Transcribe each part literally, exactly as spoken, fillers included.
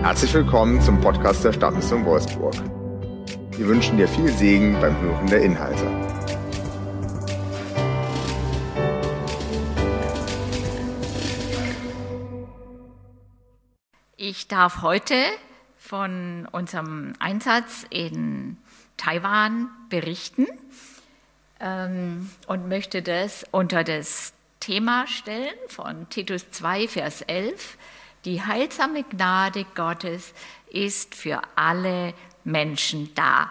Herzlich willkommen zum Podcast der Stadtmission Wolfsburg. Wir wünschen dir viel Segen beim Hören der Inhalte. Ich darf heute von unserem Einsatz in Taiwan berichten ähm, und möchte das unter das Thema stellen von Titus zwei, Vers elf. Die heilsame Gnade Gottes ist für alle Menschen da.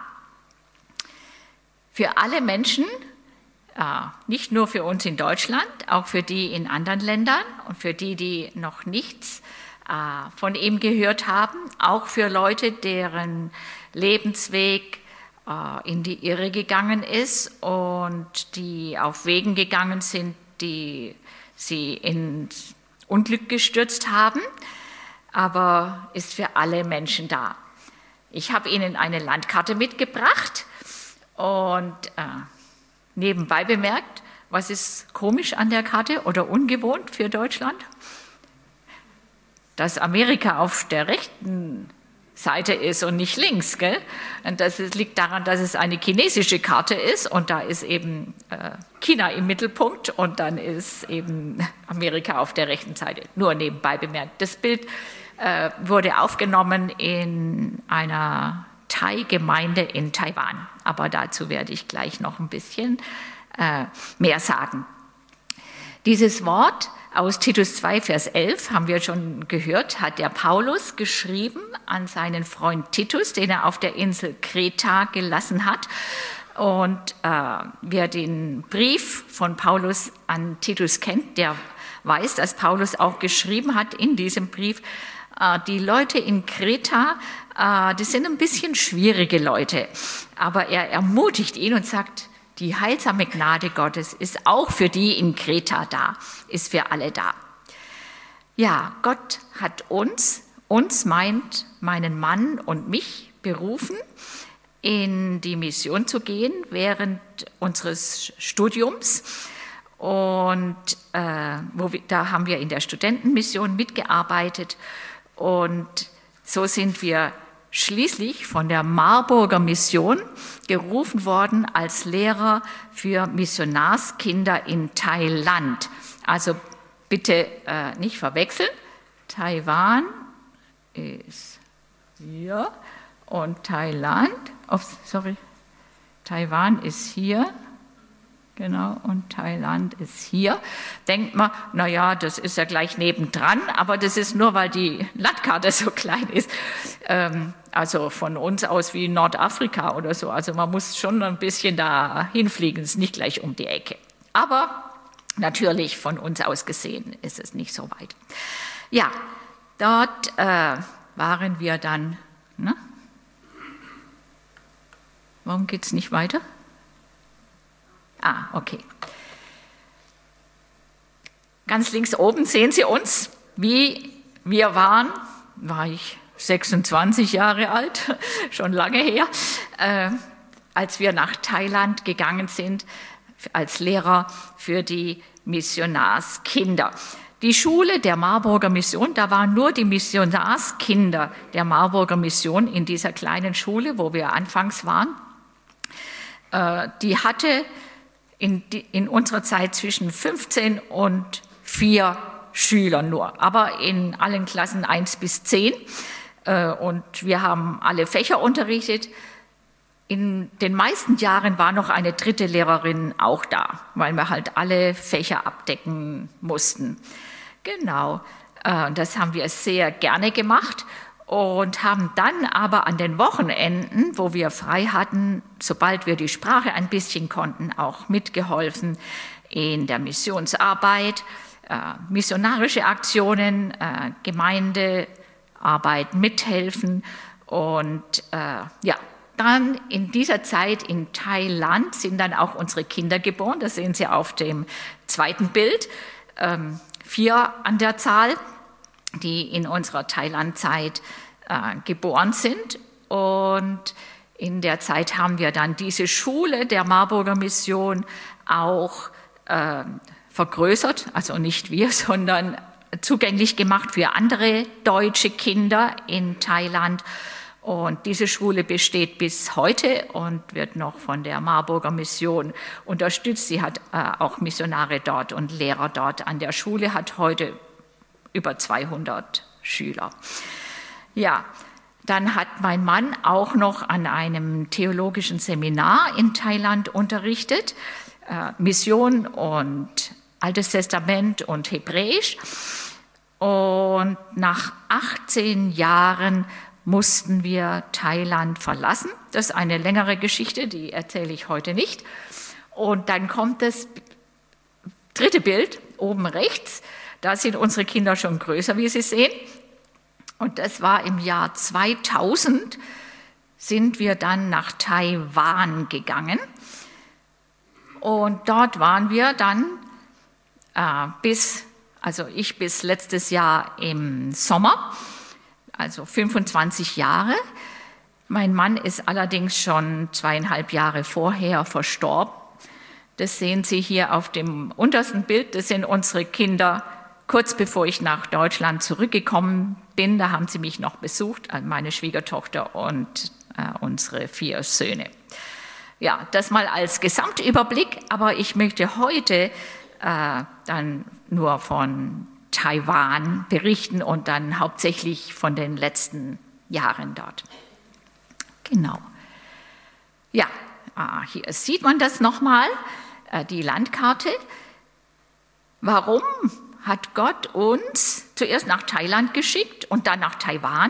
Für alle Menschen, äh, nicht nur für uns in Deutschland, auch für die in anderen Ländern und für die, die noch nichts äh, von ihm gehört haben, auch für Leute, deren Lebensweg äh, in die Irre gegangen ist und die auf Wegen gegangen sind, die sie ins Unglück gestürzt haben, aber ist für alle Menschen da. Ich habe Ihnen eine Landkarte mitgebracht und äh, nebenbei bemerkt, was ist komisch an der Karte oder ungewohnt für Deutschland? Dass Amerika auf der rechten Seite ist und nicht links, gell? Und das liegt daran, dass es eine chinesische Karte ist und da ist eben äh, China im Mittelpunkt und dann ist eben Amerika auf der rechten Seite. Nur nebenbei bemerkt. Das Bild äh, wurde aufgenommen in einer Thai-Gemeinde in Taiwan, aber dazu werde ich gleich noch ein bisschen äh, mehr sagen. Dieses Wort aus Titus zwei, Vers elf, haben wir schon gehört, hat der Paulus geschrieben an seinen Freund Titus, den er auf der Insel Kreta gelassen hat. Und äh, wer den Brief von Paulus an Titus kennt, der weiß, dass Paulus auch geschrieben hat in diesem Brief, äh, die Leute in Kreta, äh, die sind ein bisschen schwierige Leute. Aber er ermutigt ihn und sagt, die heilsame Gnade Gottes ist auch für die in Kreta da, ist für alle da. Ja, Gott hat uns, uns meint meinen Mann und mich berufen, in die Mission zu gehen während unseres Studiums. Und äh, wo wir, da haben wir in der Studentenmission mitgearbeitet. Und so sind wir schließlich von der Marburger Mission gerufen worden als Lehrer für Missionarskinder in Thailand. Also bitte äh, nicht verwechseln. Taiwan ist hier und Thailand, oh, sorry, Taiwan ist hier. Genau, und Thailand ist hier. Denkt man, naja, das ist ja gleich nebendran, aber das ist nur, weil die Landkarte so klein ist. Ähm, also von uns aus wie Nordafrika oder so. Also man muss schon ein bisschen da hinfliegen, es ist nicht gleich um die Ecke. Aber natürlich von uns aus gesehen ist es nicht so weit. Ja, dort äh, waren wir dann. Ne? Warum geht es nicht weiter? Ah, okay. Ganz links oben sehen Sie uns, wie wir waren, war ich sechsundzwanzig Jahre alt, schon lange her, äh, als wir nach Thailand gegangen sind, als Lehrer für die Missionarskinder. Die Schule der Marburger Mission, da waren nur die Missionarskinder der Marburger Mission in dieser kleinen Schule, wo wir anfangs waren. Äh, die hatte In, die, in unserer Zeit zwischen fünfzehn und vier Schülern nur, aber in allen Klassen eins bis zehn. Äh, und wir haben alle Fächer unterrichtet. In den meisten Jahren war noch eine dritte Lehrerin auch da, weil wir halt alle Fächer abdecken mussten. Genau, äh, das haben wir sehr gerne gemacht. Und haben dann aber an den Wochenenden, wo wir frei hatten, sobald wir die Sprache ein bisschen konnten, auch mitgeholfen in der Missionsarbeit, äh, missionarische Aktionen, äh, Gemeindearbeit mithelfen. Und äh, ja, dann in dieser Zeit in Thailand sind dann auch unsere Kinder geboren. Das sehen Sie auf dem zweiten Bild, ähm, vier an der Zahl, die in unserer Thailand-Zeit äh, geboren sind. Und in der Zeit haben wir dann diese Schule der Marburger Mission auch äh, vergrößert, also nicht wir, sondern zugänglich gemacht für andere deutsche Kinder in Thailand. Und diese Schule besteht bis heute und wird noch von der Marburger Mission unterstützt. Sie hat äh, auch Missionare dort und Lehrer dort an der Schule, hat heute über zweihundert Schüler. Ja, dann hat mein Mann auch noch an einem theologischen Seminar in Thailand unterrichtet, äh, Mission und Altes Testament und Hebräisch. Und nach achtzehn Jahren mussten wir Thailand verlassen. Das ist eine längere Geschichte, die erzähle ich heute nicht. Und dann kommt das dritte Bild, oben rechts. Da sind unsere Kinder schon größer, wie Sie sehen. Und das war im Jahr zweitausend, sind wir dann nach Taiwan gegangen. Und dort waren wir dann äh, bis, also ich bis letztes Jahr im Sommer, also fünfundzwanzig Jahre. Mein Mann ist allerdings schon zweieinhalb Jahre vorher verstorben. Das sehen Sie hier auf dem untersten Bild. Das sind unsere Kinder, kurz bevor ich nach Deutschland zurückgekommen bin. Da haben sie mich noch besucht, meine Schwiegertochter und äh, unsere vier Söhne. Ja, das mal als Gesamtüberblick. Aber ich möchte heute äh, dann nur von Taiwan berichten und dann hauptsächlich von den letzten Jahren dort. Genau. Ja, hier sieht man das nochmal, die Landkarte. Warum hat Gott uns zuerst nach Thailand geschickt und dann nach Taiwan?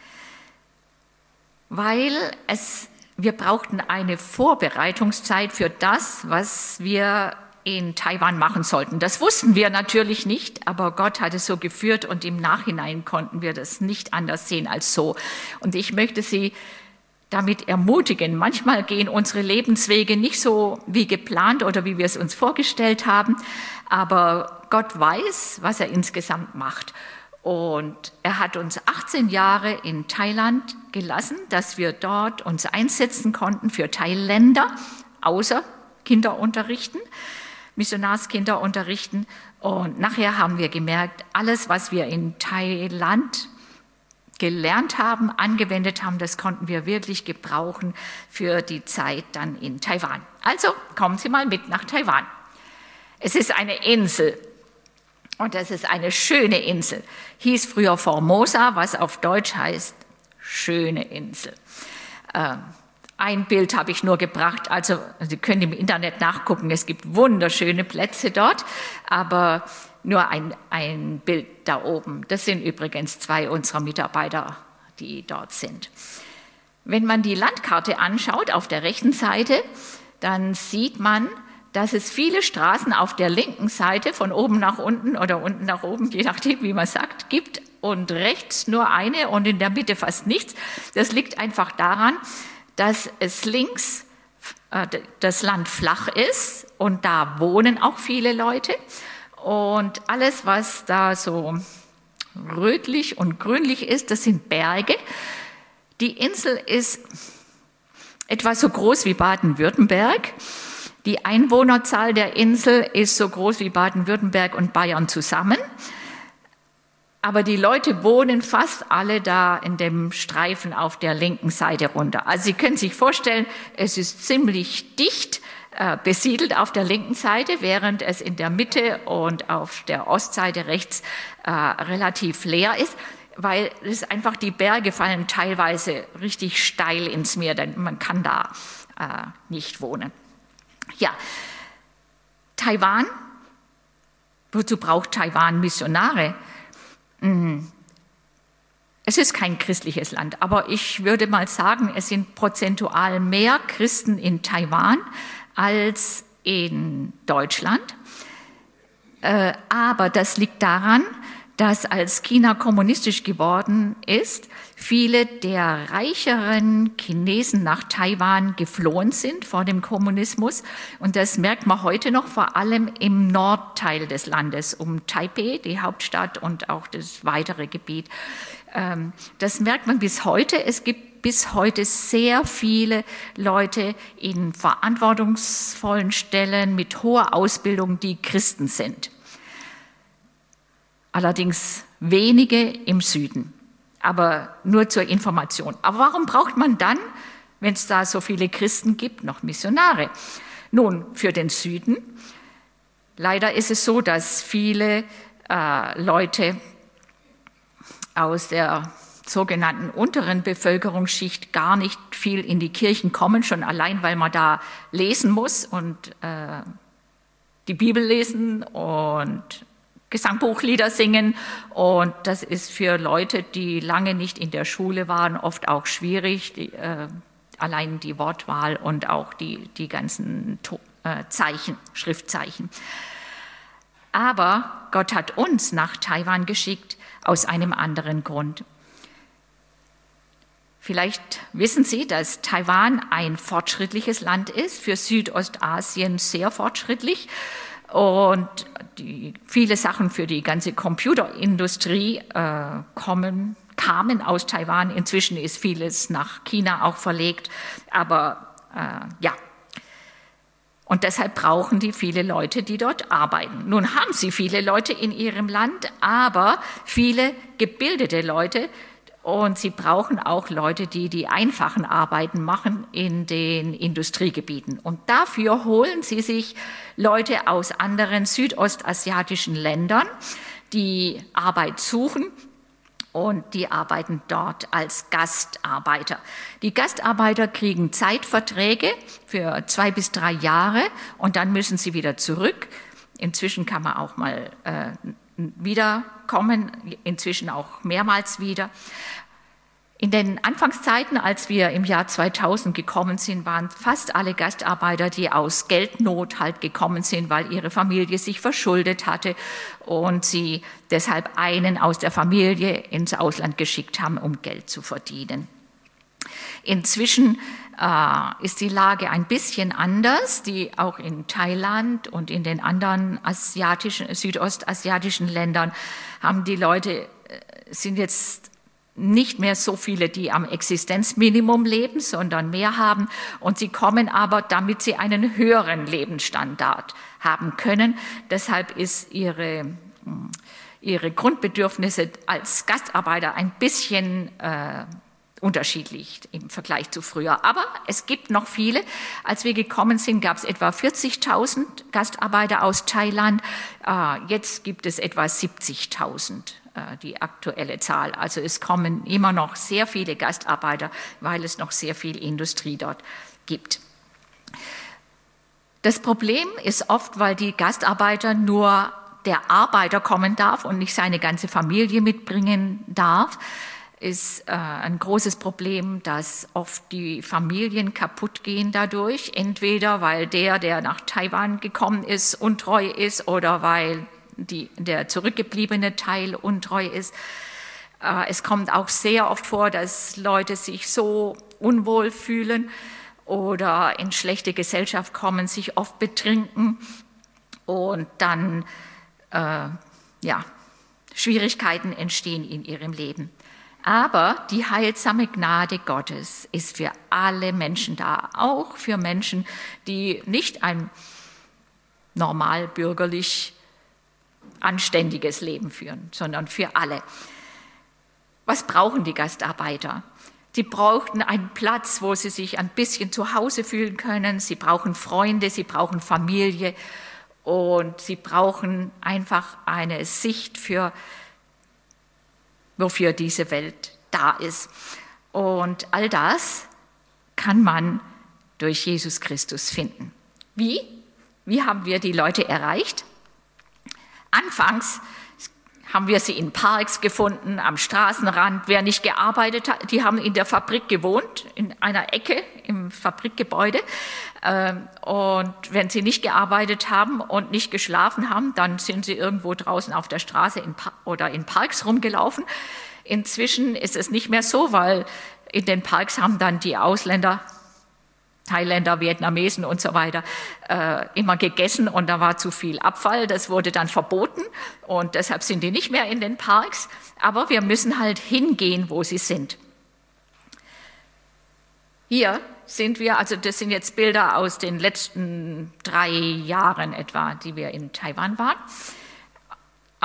Weil es, wir brauchten eine Vorbereitungszeit für das, was wir in Taiwan machen sollten. Das wussten wir natürlich nicht, aber Gott hat es so geführt und im Nachhinein konnten wir das nicht anders sehen als so. Und ich möchte Sie damit ermutigen. Manchmal gehen unsere Lebenswege nicht so wie geplant oder wie wir es uns vorgestellt haben, aber Gott weiß, was er insgesamt macht. Und er hat uns achtzehn Jahre in Thailand gelassen, dass wir dort uns einsetzen konnten für Thailänder, außer Kinder unterrichten, Missionarskinder unterrichten. Und nachher haben wir gemerkt, alles, was wir in Thailand gelernt haben, angewendet haben, das konnten wir wirklich gebrauchen für die Zeit dann in Taiwan. Also kommen Sie mal mit nach Taiwan. Es ist eine Insel und das ist eine schöne Insel. Hieß früher Formosa, was auf Deutsch heißt schöne Insel. Ähm, Ein Bild habe ich nur gebracht, also Sie können im Internet nachgucken, es gibt wunderschöne Plätze dort, aber nur ein, ein Bild da oben. Das sind übrigens zwei unserer Mitarbeiter, die dort sind. Wenn man die Landkarte anschaut, auf der rechten Seite, dann sieht man, dass es viele Straßen auf der linken Seite von oben nach unten oder unten nach oben, je nachdem, wie man sagt, gibt und rechts nur eine und in der Mitte fast nichts. Das liegt einfach daran, dass es links äh, das Land flach ist und da wohnen auch viele Leute. Und alles, was da so rötlich und grünlich ist, das sind Berge. Die Insel ist etwa so groß wie Baden-Württemberg. Die Einwohnerzahl der Insel ist so groß wie Baden-Württemberg und Bayern zusammen. Aber die Leute wohnen fast alle da in dem Streifen auf der linken Seite runter. Also Sie können sich vorstellen, es ist ziemlich dicht äh, besiedelt auf der linken Seite, während es in der Mitte und auf der Ostseite rechts äh, relativ leer ist, weil es einfach die Berge fallen teilweise richtig steil ins Meer, denn man kann da äh, nicht wohnen. Ja, Taiwan, wozu braucht Taiwan Missionare? Es ist kein christliches Land, aber ich würde mal sagen, es sind prozentual mehr Christen in Taiwan als in Deutschland. Aber das liegt daran, dass als China kommunistisch geworden ist, viele der reicheren Chinesen nach Taiwan geflohen sind vor dem Kommunismus. Und das merkt man heute noch vor allem im Nordteil des Landes, um Taipei, die Hauptstadt, und auch das weitere Gebiet. Das merkt man bis heute. Es gibt bis heute sehr viele Leute in verantwortungsvollen Stellen mit hoher Ausbildung, die Christen sind. allerdings wenige im Süden, aber nur zur Information. Aber warum braucht man dann, wenn es da so viele Christen gibt, noch Missionare? Nun, für den Süden, leider ist es so, dass viele äh, Leute aus der sogenannten unteren Bevölkerungsschicht gar nicht viel in die Kirchen kommen, schon allein, weil man da lesen muss und äh, die Bibel lesen und Gesangbuchlieder singen. Und das ist für Leute, die lange nicht in der Schule waren, oft auch schwierig, die, äh, allein die Wortwahl und auch die, die ganzen äh, Zeichen, Schriftzeichen. Aber Gott hat uns nach Taiwan geschickt aus einem anderen Grund. Vielleicht wissen Sie, dass Taiwan ein fortschrittliches Land ist, für Südostasien sehr fortschrittlich. Und die, viele Sachen für die ganze Computerindustrie äh, kommen, kamen aus Taiwan. Inzwischen ist vieles nach China auch verlegt. Aber äh, ja, und deshalb brauchen die viele Leute, die dort arbeiten. Nun haben sie viele Leute in ihrem Land, aber viele gebildete Leute. Und sie brauchen auch Leute, die die einfachen Arbeiten machen in den Industriegebieten. Und dafür holen sie sich Leute aus anderen südostasiatischen Ländern, die Arbeit suchen. Und die arbeiten dort als Gastarbeiter. Die Gastarbeiter kriegen Zeitverträge für zwei bis drei Jahre und dann müssen sie wieder zurück. Inzwischen kann man auch mal äh, wiederkommen, inzwischen auch mehrmals wieder. In den Anfangszeiten, als wir im Jahr zweitausend gekommen sind, waren fast alle Gastarbeiter, die aus Geldnot halt gekommen sind, weil ihre Familie sich verschuldet hatte und sie deshalb einen aus der Familie ins Ausland geschickt haben, um Geld zu verdienen. Inzwischen äh, ist die Lage ein bisschen anders, die auch in Thailand und in den anderen asiatischen, südostasiatischen Ländern haben die Leute, sind jetzt nicht mehr so viele, die am Existenzminimum leben, sondern mehr haben. Und sie kommen aber, damit sie einen höheren Lebensstandard haben können. Deshalb ist ihre, ihre Grundbedürfnisse als Gastarbeiter ein bisschen äh, unterschiedlich im Vergleich zu früher. Aber es gibt noch viele. Als wir gekommen sind, gab es etwa vierzigtausend Gastarbeiter aus Thailand. Äh, jetzt gibt es etwa siebzigtausend. Die aktuelle Zahl. Also es kommen immer noch sehr viele Gastarbeiter, weil es noch sehr viel Industrie dort gibt. Das Problem ist oft, weil die Gastarbeiter nur der Arbeiter kommen darf und nicht seine ganze Familie mitbringen darf, ist äh, ein großes Problem, dass oft die Familien kaputt gehen dadurch. Entweder weil der, der nach Taiwan gekommen ist, untreu ist oder weil Die, der zurückgebliebene Teil untreu ist. Es kommt auch sehr oft vor, dass Leute sich so unwohl fühlen oder in schlechte Gesellschaft kommen, sich oft betrinken und dann äh, ja, Schwierigkeiten entstehen in ihrem Leben. Aber die heilsame Gnade Gottes ist für alle Menschen da, auch für Menschen, die nicht ein normal bürgerlich anständiges Leben führen, sondern für alle. Was brauchen die Gastarbeiter? Sie brauchten einen Platz, wo sie sich ein bisschen zu Hause fühlen können. Sie brauchen Freunde, sie brauchen Familie und sie brauchen einfach eine Sicht für, wofür diese Welt da ist. Und all das kann man durch Jesus Christus finden. Wie? Wie haben wir die Leute erreicht? Anfangs haben wir sie in Parks gefunden, am Straßenrand. Wer nicht gearbeitet hat, die haben in der Fabrik gewohnt, in einer Ecke im Fabrikgebäude. Und wenn sie nicht gearbeitet haben und nicht geschlafen haben, dann sind sie irgendwo draußen auf der Straße oder in Parks rumgelaufen. Inzwischen ist es nicht mehr so, weil in den Parks haben dann die Ausländer, Thailänder, Vietnamesen und so weiter, äh, immer gegessen und da war zu viel Abfall. Das wurde dann verboten und deshalb sind die nicht mehr in den Parks. Aber wir müssen halt hingehen, wo sie sind. Hier sind wir, also das sind jetzt Bilder aus den letzten drei Jahren etwa, die wir in Taiwan waren. Auf,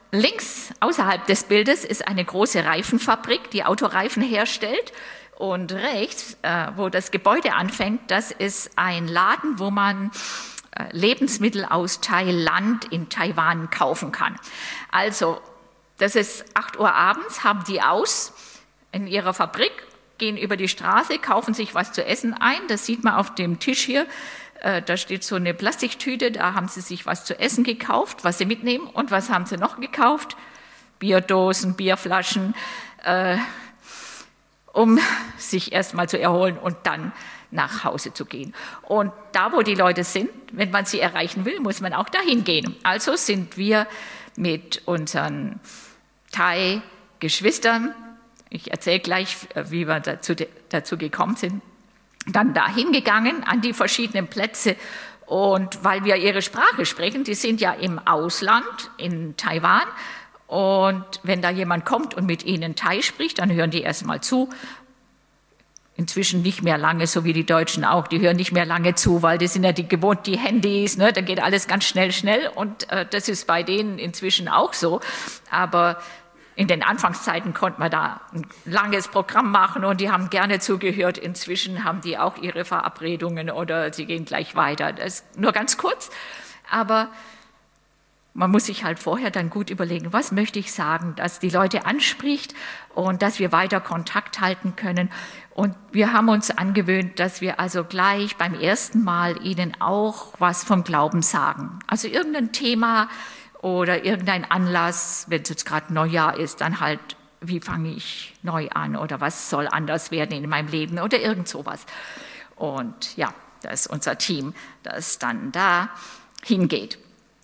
links außerhalb des Bildes ist eine große Reifenfabrik, die Autoreifen herstellt. Und rechts, äh, wo das Gebäude anfängt, das ist ein Laden, wo man äh, Lebensmittel aus Thailand in Taiwan kaufen kann. Also, das ist acht Uhr abends, haben die aus in ihrer Fabrik, gehen über die Straße, kaufen sich was zu essen ein. Das sieht man auf dem Tisch hier. Äh, da steht so eine Plastiktüte, da haben sie sich was zu essen gekauft, was sie mitnehmen. Und was haben sie noch gekauft? Bierdosen, Bierflaschen, äh, um sich erstmal zu erholen und dann nach Hause zu gehen. Und da, wo die Leute sind, wenn man sie erreichen will, muss man auch dahin gehen. Also sind wir mit unseren Thai-Geschwistern, ich erzähle gleich, wie wir dazu, dazu gekommen sind, dann dahin gegangen an die verschiedenen Plätze. Und weil wir ihre Sprache sprechen, die sind ja im Ausland, in Taiwan, und wenn da jemand kommt und mit ihnen Thai spricht, dann hören die erstmal zu. Inzwischen nicht mehr lange, so wie die Deutschen auch. Die hören nicht mehr lange zu, weil die sind ja die gewohnt, die Handys, ne? Da geht alles ganz schnell, schnell. Und äh, das ist bei denen inzwischen auch so. Aber in den Anfangszeiten konnte man da ein langes Programm machen und die haben gerne zugehört. Inzwischen haben die auch ihre Verabredungen oder sie gehen gleich weiter. Das ist nur ganz kurz, aber man muss sich halt vorher dann gut überlegen, was möchte ich sagen, dass die Leute anspricht und dass wir weiter Kontakt halten können. Und wir haben uns angewöhnt, dass wir also gleich beim ersten Mal ihnen auch was vom Glauben sagen. Also irgendein Thema oder irgendein Anlass, wenn es jetzt gerade Neujahr ist, dann halt, wie fange ich neu an oder was soll anders werden in meinem Leben oder irgend sowas. Und ja, das ist unser Team, das dann da hingeht.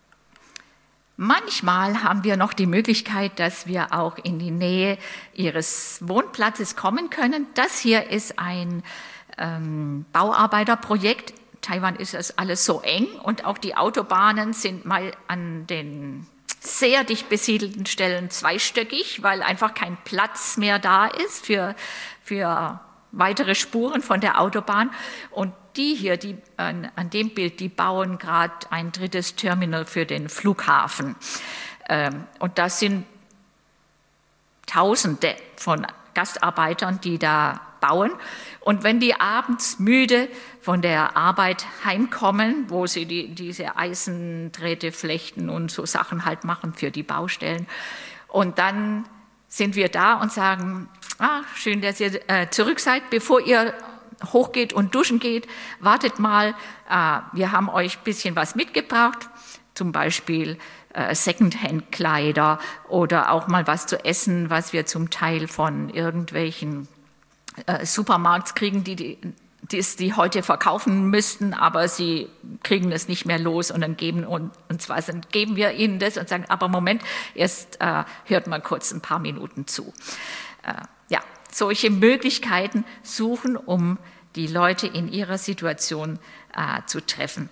Manchmal haben wir noch die Möglichkeit, dass wir auch in die Nähe ihres Wohnplatzes kommen können. Das hier ist ein ähm, Bauarbeiterprojekt. Taiwan ist das alles so eng und auch die Autobahnen sind mal an den sehr dicht besiedelten Stellen zweistöckig, weil einfach kein Platz mehr da ist für, für weitere Spuren von der Autobahn. Und die hier, die, an, an dem Bild, die bauen gerade ein drittes Terminal für den Flughafen. Ähm, und das sind Tausende von Gastarbeitern, die da bauen. Und wenn die abends müde von der Arbeit heimkommen, wo sie die, diese Eisendrähte flechten und so Sachen halt machen für die Baustellen, und dann sind wir da und sagen, ah, schön, dass ihr äh, zurück seid, bevor ihr hochgeht und duschen geht, wartet mal, äh, wir haben euch ein bisschen was mitgebracht, zum Beispiel äh, Secondhand-Kleider oder auch mal was zu essen, was wir zum Teil von irgendwelchen äh, Supermarkts kriegen, die, die, die, die heute verkaufen müssten, aber sie kriegen es nicht mehr los und dann geben uns was. Dann geben wir ihnen das und sagen, aber Moment, erst äh, hört mal kurz ein paar Minuten zu. Äh, ja. Solche Möglichkeiten suchen, um die Leute in ihrer Situation äh, zu treffen.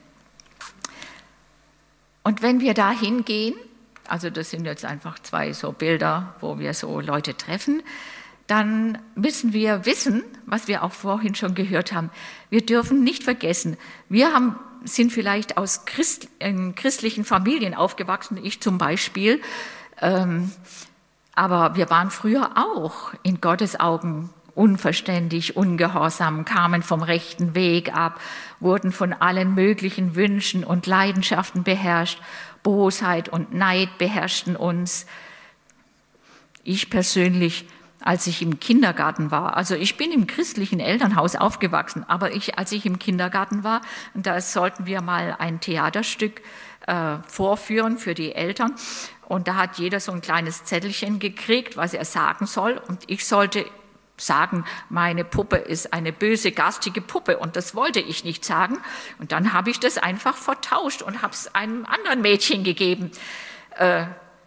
Und wenn wir da hingehen, also das sind jetzt einfach zwei so Bilder, wo wir so Leute treffen, dann müssen wir wissen, was wir auch vorhin schon gehört haben. Wir dürfen nicht vergessen, wir haben, sind vielleicht aus Christ, in christlichen Familien aufgewachsen, ich zum Beispiel, ähm, aber wir waren früher auch in Gottes Augen unverständig, ungehorsam, kamen vom rechten Weg ab, wurden von allen möglichen Wünschen und Leidenschaften beherrscht. Bosheit und Neid beherrschten uns. Ich persönlich, als ich im Kindergarten war, also ich bin im christlichen Elternhaus aufgewachsen, aber ich, als ich im Kindergarten war, da sollten wir mal ein Theaterstück äh, vorführen für die Eltern. Und da hat jeder so ein kleines Zettelchen gekriegt, was er sagen soll. Und ich sollte sagen, meine Puppe ist eine böse, garstige Puppe. Und das wollte ich nicht sagen. Und dann habe ich das einfach vertauscht und habe es einem anderen Mädchen gegeben. Äh,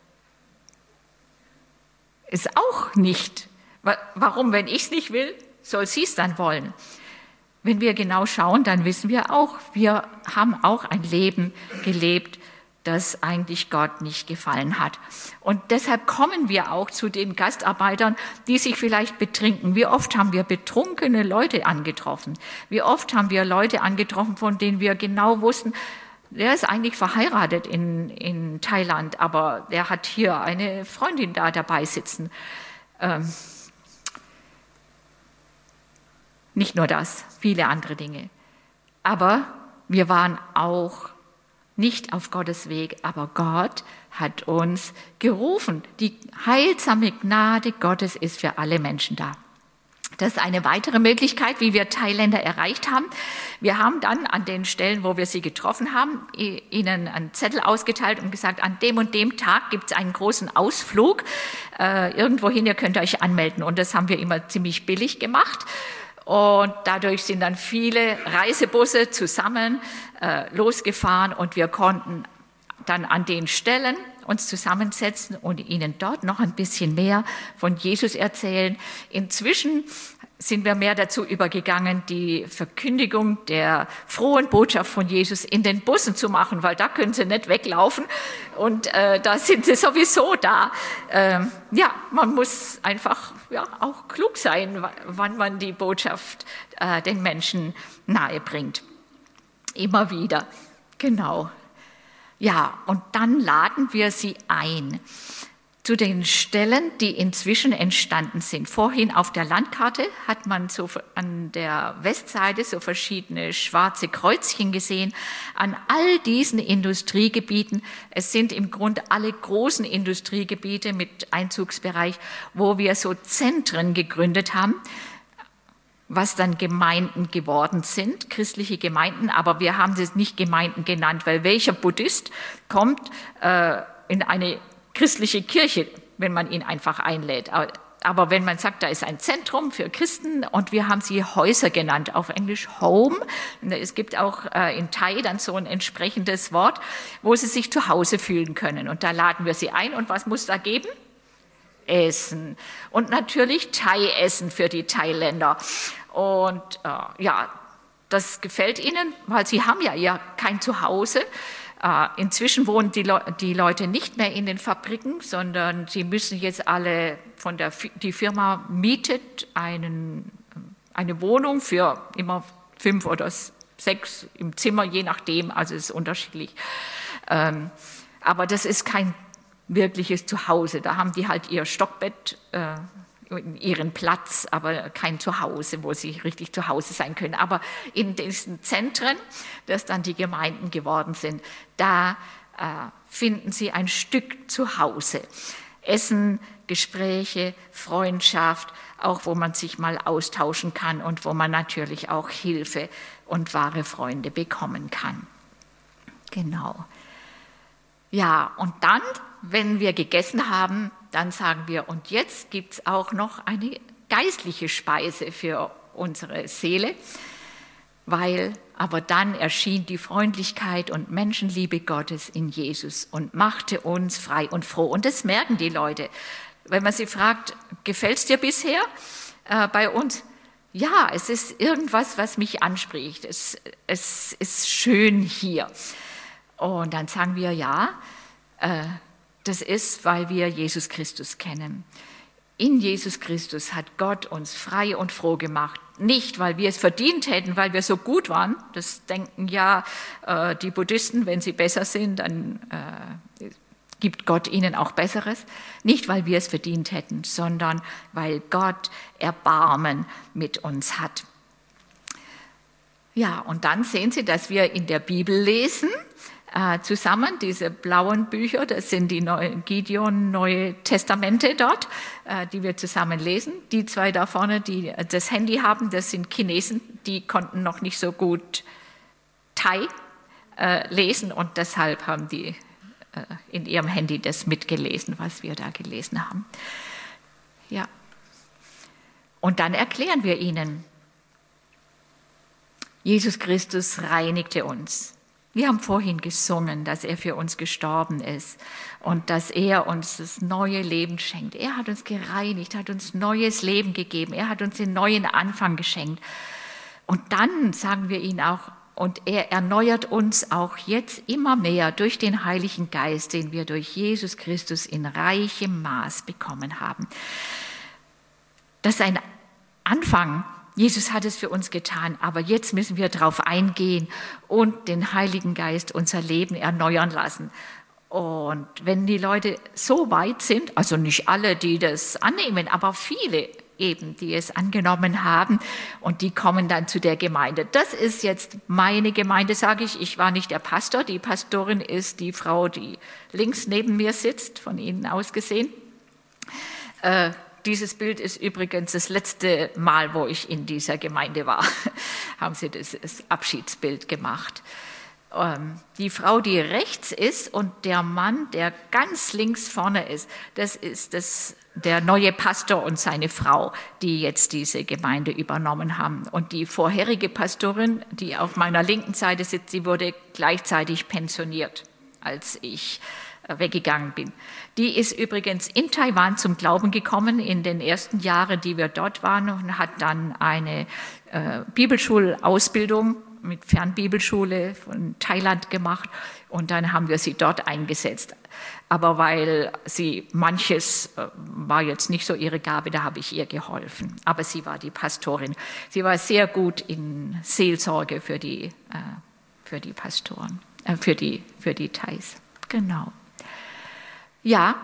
ist auch nicht. Warum, wenn ich es nicht will, soll sie es dann wollen? Wenn wir genau schauen, dann wissen wir auch, wir haben auch ein Leben gelebt, das eigentlich Gott nicht gefallen hat. Und deshalb kommen wir auch zu den Gastarbeitern, die sich vielleicht betrinken. Wie oft haben wir betrunkene Leute angetroffen? Wie oft haben wir Leute angetroffen, von denen wir genau wussten, der ist eigentlich verheiratet in, in Thailand, aber der hat hier eine Freundin da dabei sitzen. Ähm, nicht nur das, viele andere Dinge. Aber wir waren auch nicht auf Gottes Weg, aber Gott hat uns gerufen. Die heilsame Gnade Gottes ist für alle Menschen da. Das ist eine weitere Möglichkeit, wie wir Thailänder erreicht haben. Wir haben dann an den Stellen, wo wir sie getroffen haben, ihnen einen Zettel ausgeteilt und gesagt, an dem und dem Tag gibt es einen großen Ausflug äh, irgendwohin, ihr könnt euch anmelden. Und das haben wir immer ziemlich billig gemacht. Und dadurch sind dann viele Reisebusse zusammen äh, losgefahren und wir konnten dann an den Stellen uns zusammensetzen und ihnen dort noch ein bisschen mehr von Jesus erzählen. Inzwischen sind wir mehr dazu übergegangen, die Verkündigung der frohen Botschaft von Jesus in den Bussen zu machen, weil da können sie nicht weglaufen und äh, da sind sie sowieso da. Ähm, ja, man muss einfach ja, auch klug sein, wann man die Botschaft äh, den Menschen nahe bringt. Immer wieder, genau. Ja, und dann laden wir sie ein zu den Stellen, die inzwischen entstanden sind. Vorhin auf der Landkarte hat man so an der Westseite so verschiedene schwarze Kreuzchen gesehen. An all diesen Industriegebieten, es sind im Grunde alle großen Industriegebiete mit Einzugsbereich, wo wir so Zentren gegründet haben, was dann Gemeinden geworden sind, christliche Gemeinden, aber wir haben es nicht Gemeinden genannt, weil welcher Buddhist kommt äh, in eine christliche Kirche, wenn man ihn einfach einlädt. Aber wenn man sagt, da ist ein Zentrum für Christen und wir haben sie Häuser genannt, auf Englisch Home. Es gibt auch äh, in Thai dann so ein entsprechendes Wort, wo sie sich zu Hause fühlen können. Und da laden wir sie ein. Und was muss da geben? Essen. Und natürlich Thai-Essen für die Thailänder. Und äh, ja, das gefällt ihnen, weil sie haben ja, ja kein Zuhause. Äh, inzwischen wohnen die, Le- die Leute nicht mehr in den Fabriken, sondern sie müssen jetzt alle von der F- die Firma mietet einen, eine Wohnung für immer fünf oder sechs im Zimmer, je nachdem, also es ist unterschiedlich. Ähm, aber das ist kein wirkliches Zuhause. Da haben die halt ihr Stockbett, äh, ihren Platz, aber kein Zuhause, wo sie richtig zu Hause sein können. Aber in diesen Zentren, das dann die Gemeinden geworden sind, da äh, finden sie ein Stück Zuhause. Essen, Gespräche, Freundschaft, auch wo man sich mal austauschen kann und wo man natürlich auch Hilfe und wahre Freunde bekommen kann. Genau. Ja, und dann, wenn wir gegessen haben, dann sagen wir, und jetzt gibt es auch noch eine geistliche Speise für unsere Seele, weil aber dann erschien die Freundlichkeit und Menschenliebe Gottes in Jesus und machte uns frei und froh. Und das merken die Leute. Wenn man sie fragt, gefällt es dir bisher äh, bei uns? Ja, es ist irgendwas, was mich anspricht. Es, es ist schön hier. Und dann sagen wir, ja, äh, das ist, weil wir Jesus Christus kennen. In Jesus Christus hat Gott uns frei und froh gemacht. Nicht, weil wir es verdient hätten, weil wir so gut waren. Das denken ja äh, die Buddhisten, wenn sie besser sind, dann äh, gibt Gott ihnen auch Besseres. Nicht, weil wir es verdient hätten, sondern weil Gott Erbarmen mit uns hat. Ja, und dann sehen Sie, dass wir in der Bibel lesen, Äh, zusammen, diese blauen Bücher, das sind die neue, Gideon Neue Testamente dort, äh, die wir zusammen lesen. Die zwei da vorne, die das Handy haben, das sind Chinesen, die konnten noch nicht so gut Thai äh, lesen und deshalb haben die äh, in ihrem Handy das mitgelesen, was wir da gelesen haben. Ja. Und dann erklären wir ihnen, Jesus Christus reinigte uns. Wir haben vorhin gesungen, dass er für uns gestorben ist und dass er uns das neue Leben schenkt. Er hat uns gereinigt, hat uns neues Leben gegeben. Er hat uns den neuen Anfang geschenkt. Und dann sagen wir ihn auch, und er erneuert uns auch jetzt immer mehr durch den Heiligen Geist, den wir durch Jesus Christus in reichem Maß bekommen haben. Das ist ein Anfang Jesus hat es für uns getan, aber jetzt müssen wir darauf eingehen und den Heiligen Geist unser Leben erneuern lassen. Und wenn die Leute so weit sind, also nicht alle, die das annehmen, aber viele eben, die es angenommen haben und die kommen dann zu der Gemeinde. Das ist jetzt meine Gemeinde, sage ich. Ich war nicht der Pastor, die Pastorin ist die Frau, die links neben mir sitzt, von Ihnen aus gesehen. Äh, dieses Bild ist übrigens das letzte Mal, wo ich in dieser Gemeinde war, haben sie das, das Abschiedsbild gemacht. Ähm, die Frau, die rechts ist und der Mann, der ganz links vorne ist, das ist das der neue Pastor und seine Frau, die jetzt diese Gemeinde übernommen haben. Und die vorherige Pastorin, die auf meiner linken Seite sitzt, sie wurde gleichzeitig pensioniert, als ich weggegangen bin. Die ist übrigens in Taiwan zum Glauben gekommen in den ersten Jahren, die wir dort waren, und hat dann eine äh, Bibelschulausbildung mit Fernbibelschule von Thailand gemacht und dann haben wir sie dort eingesetzt. Aber weil sie manches äh, war jetzt nicht so ihre Gabe, da habe ich ihr geholfen. Aber sie war die Pastorin. Sie war sehr gut in Seelsorge für die, äh, für die Pastoren, äh, für die, für die Thais. Genau. Ja,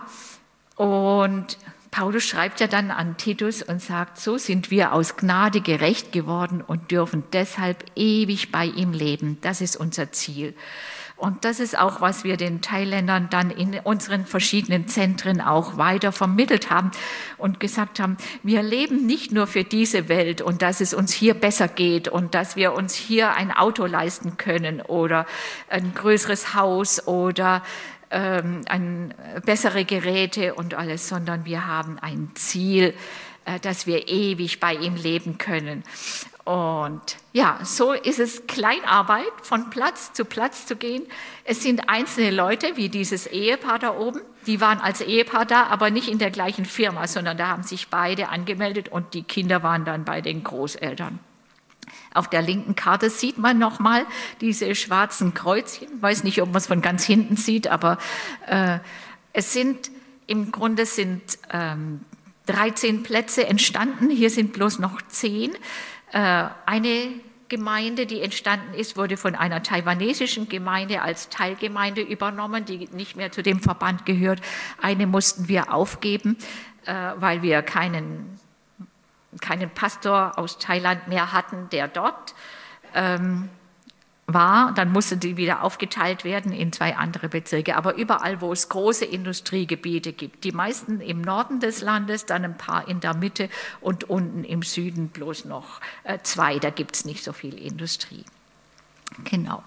und Paulus schreibt ja dann an Titus und sagt, so sind wir aus Gnade gerecht geworden und dürfen deshalb ewig bei ihm leben. Das ist unser Ziel. Und das ist auch, was wir den Thailändern dann in unseren verschiedenen Zentren auch weiter vermittelt haben und gesagt haben, wir leben nicht nur für diese Welt und dass es uns hier besser geht und dass wir uns hier ein Auto leisten können oder ein größeres Haus oder ähm, ein, bessere Geräte und alles, sondern wir haben ein Ziel, äh, dass wir ewig bei ihm leben können. Und ja, so ist es Kleinarbeit, von Platz zu Platz zu gehen. Es sind einzelne Leute, wie dieses Ehepaar da oben, die waren als Ehepaar da, aber nicht in der gleichen Firma, sondern da haben sich beide angemeldet und die Kinder waren dann bei den Großeltern. Auf der linken Karte sieht man nochmal diese schwarzen Kreuzchen. Ich weiß nicht, ob man es von ganz hinten sieht, aber äh, es sind, im Grunde sind ähm, dreizehn Plätze entstanden. Hier sind bloß noch zehn. Eine Gemeinde, die entstanden ist, wurde von einer taiwanesischen Gemeinde als Teilgemeinde übernommen, die nicht mehr zu dem Verband gehört. Eine mussten wir aufgeben, weil wir keinen, keinen Pastor aus Thailand mehr hatten, der dort ähm, war. Dann musste die wieder aufgeteilt werden in zwei andere Bezirke. Aber überall, wo es große Industriegebiete gibt, die meisten im Norden des Landes, dann ein paar in der Mitte und unten im Süden bloß noch äh, zwei. Da gibt es nicht so viel Industrie. Genau.